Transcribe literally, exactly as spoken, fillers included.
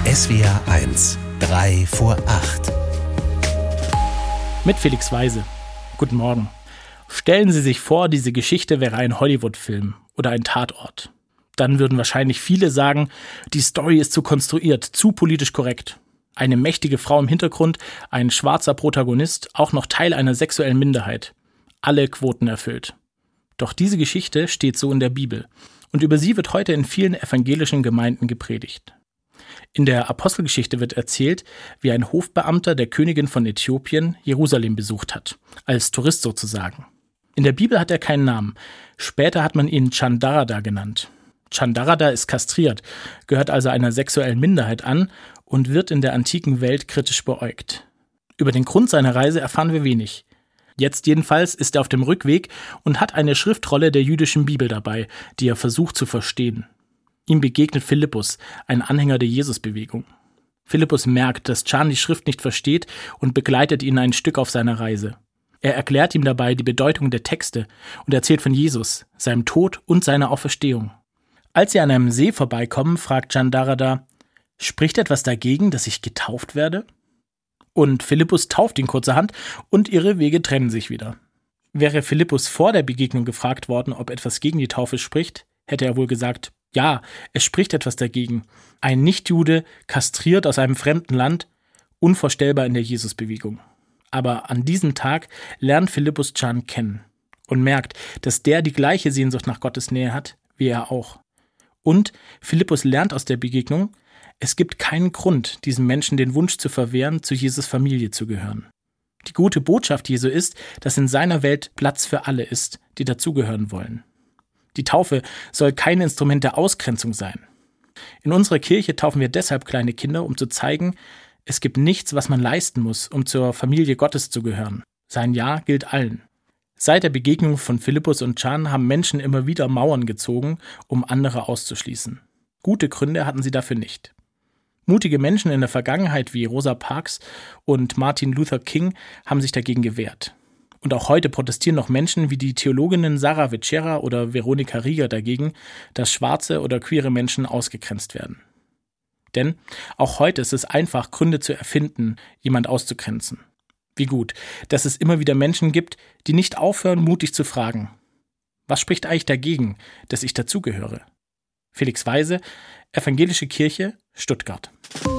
S W R eins, drei vor acht. Mit Felix Weise. Guten Morgen. Stellen Sie sich vor, diese Geschichte wäre ein Hollywood-Film oder ein Tatort. Dann würden wahrscheinlich viele sagen, die Story ist zu konstruiert, zu politisch korrekt. Eine mächtige Frau im Hintergrund, ein schwarzer Protagonist, auch noch Teil einer sexuellen Minderheit. Alle Quoten erfüllt. Doch diese Geschichte steht so in der Bibel. Und über sie wird heute in vielen evangelischen Gemeinden gepredigt. In der Apostelgeschichte wird erzählt, wie ein Hofbeamter der Königin von Äthiopien Jerusalem besucht hat, als Tourist sozusagen. In der Bibel hat er keinen Namen. Später hat man ihn Chandarada genannt. Chandarada ist kastriert, gehört also einer sexuellen Minderheit an und wird in der antiken Welt kritisch beäugt. Über den Grund seiner Reise erfahren wir wenig. Jetzt jedenfalls ist er auf dem Rückweg und hat eine Schriftrolle der jüdischen Bibel dabei, die er versucht zu verstehen. Ihm begegnet Philippus, ein Anhänger der Jesusbewegung. Philippus merkt, dass Chan die Schrift nicht versteht und begleitet ihn ein Stück auf seiner Reise. Er erklärt ihm dabei die Bedeutung der Texte und erzählt von Jesus, seinem Tod und seiner Auferstehung. Als sie an einem See vorbeikommen, fragt Chandarada, spricht etwas dagegen, dass ich getauft werde? Und Philippus tauft ihn kurzerhand und ihre Wege trennen sich wieder. Wäre Philippus vor der Begegnung gefragt worden, ob etwas gegen die Taufe spricht, hätte er wohl gesagt, ja, es spricht etwas dagegen. Ein Nichtjude, kastriert aus einem fremden Land, unvorstellbar in der Jesusbewegung. Aber an diesem Tag lernt Philippus Chan kennen und merkt, dass der die gleiche Sehnsucht nach Gottes Nähe hat, wie er auch. Und Philippus lernt aus der Begegnung, es gibt keinen Grund, diesem Menschen den Wunsch zu verwehren, zu Jesus Familie zu gehören. Die gute Botschaft Jesu ist, dass in seiner Welt Platz für alle ist, die dazugehören wollen. Die Taufe soll kein Instrument der Ausgrenzung sein. In unserer Kirche taufen wir deshalb kleine Kinder, um zu zeigen, es gibt nichts, was man leisten muss, um zur Familie Gottes zu gehören. Sein Ja gilt allen. Seit der Begegnung von Philippus und Chan haben Menschen immer wieder Mauern gezogen, um andere auszuschließen. Gute Gründe hatten sie dafür nicht. Mutige Menschen in der Vergangenheit wie Rosa Parks und Martin Luther King haben sich dagegen gewehrt. Und auch heute protestieren noch Menschen wie die Theologinnen Sarah Vecera oder Veronika Rieger dagegen, dass schwarze oder queere Menschen ausgegrenzt werden. Denn auch heute ist es einfach, Gründe zu erfinden, jemand auszugrenzen. Wie gut, dass es immer wieder Menschen gibt, die nicht aufhören, mutig zu fragen. Was spricht eigentlich dagegen, dass ich dazugehöre? Felix Weise, Evangelische Kirche, Stuttgart.